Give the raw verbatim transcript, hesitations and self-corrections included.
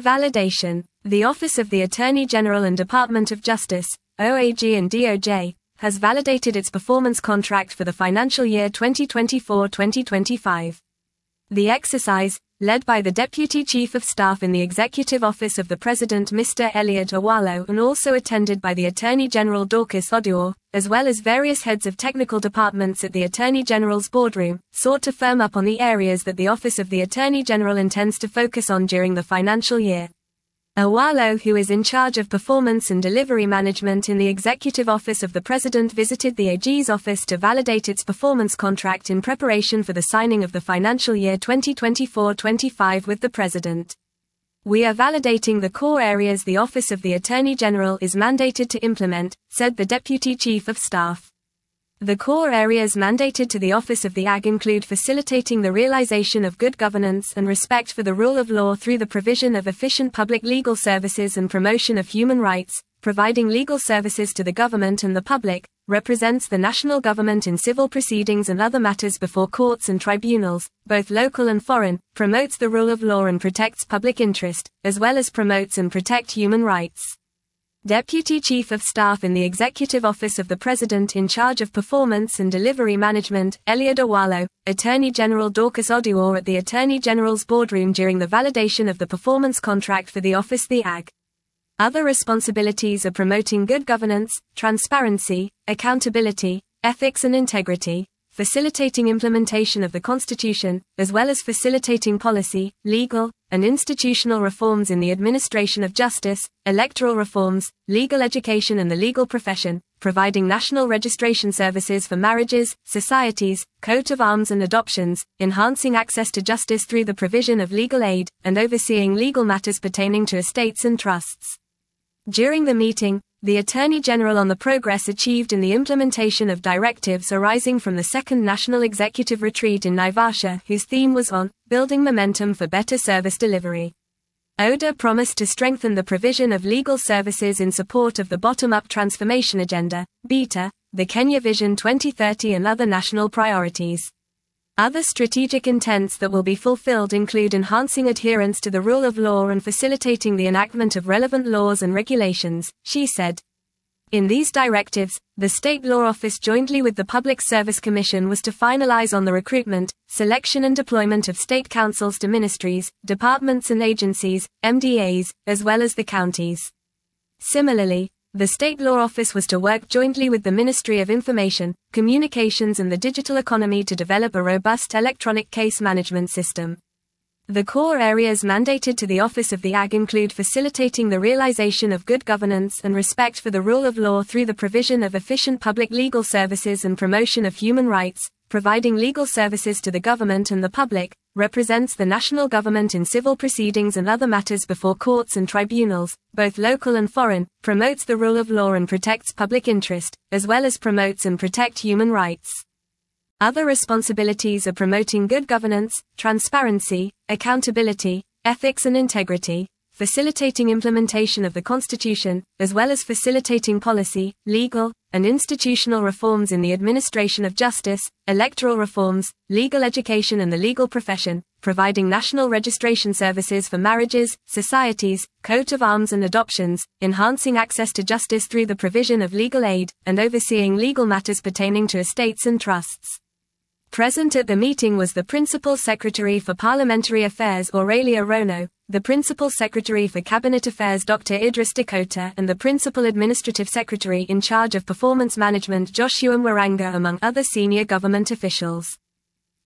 Validation. The Office of the Attorney General and Department of Justice, O A G and D O J, has validated its performance contract for the financial year twenty twenty-four twenty twenty-five. The exercise, led by the Deputy Chief of Staff in the Executive Office of the President Mister Elliot Owalo and also attended by the Attorney General Dorcas Oduor, as well as various heads of technical departments at the Attorney General's boardroom, sought to firm up on the areas that the Office of the Attorney General intends to focus on during the financial year. Owalo, who is in charge of performance and delivery management in the Executive Office of the President, visited the A G's office to validate its performance contract in preparation for the signing of the financial year twenty twenty-four twenty-five with the President. "We are validating the core areas the Office of the Attorney General is mandated to implement," said the Deputy Chief of Staff. The core areas mandated to the Office of the A G include facilitating the realization of good governance and respect for the rule of law through the provision of efficient public legal services and promotion of human rights, providing legal services to the government and the public, represents the national government in civil proceedings and other matters before courts and tribunals, both local and foreign, promotes the rule of law and protects public interest, as well as promotes and protect human rights. Deputy Chief of Staff in the Executive Office of the President in charge of performance and delivery management, Elliot Owalo, Attorney General Dorcas Oduor at the Attorney General's boardroom during the validation of the performance contract for the Office the A G. Other responsibilities are promoting good governance, transparency, accountability, ethics and integrity, facilitating implementation of the Constitution, as well as facilitating policy, legal, and institutional reforms in the administration of justice, electoral reforms, legal education and the legal profession, providing national registration services for marriages, societies, coat of arms and adoptions, enhancing access to justice through the provision of legal aid, and overseeing legal matters pertaining to estates and trusts. During the meeting, the Attorney General on the progress achieved in the implementation of directives arising from the Second National Executive Retreat in Naivasha, whose theme was on building momentum for better service delivery. O D A promised to strengthen the provision of legal services in support of the Bottom-Up Transformation Agenda, BETA, the Kenya Vision twenty thirty and other national priorities. Other strategic intents that will be fulfilled include enhancing adherence to the rule of law and facilitating the enactment of relevant laws and regulations, she said. In these directives, the State Law Office jointly with the Public Service Commission was to finalize on the recruitment, selection and deployment of state councils to ministries, departments and agencies, M D As, as well as the counties. Similarly, the State Law Office was to work jointly with the Ministry of Information, Communications and the Digital Economy to develop a robust electronic case management system. The core areas mandated to the Office of the A G include facilitating the realization of good governance and respect for the rule of law through the provision of efficient public legal services and promotion of human rights, providing legal services to the government and the public, represents the national government in civil proceedings and other matters before courts and tribunals, both local and foreign, promotes the rule of law and protects public interest, as well as promotes and protect human rights. Other responsibilities are promoting good governance, transparency, accountability, ethics and integrity, facilitating implementation of the Constitution, as well as facilitating policy, legal, and institutional reforms in the administration of justice, electoral reforms, legal education and the legal profession, providing national registration services for marriages, societies, coat of arms and adoptions, enhancing access to justice through the provision of legal aid, and overseeing legal matters pertaining to estates and trusts. Present at the meeting was the Principal Secretary for Parliamentary Affairs Aurelia Rono, the Principal Secretary for Cabinet Affairs Doctor Idris Dakota and the Principal Administrative Secretary in charge of Performance Management Joshua Mwaranga among other senior government officials.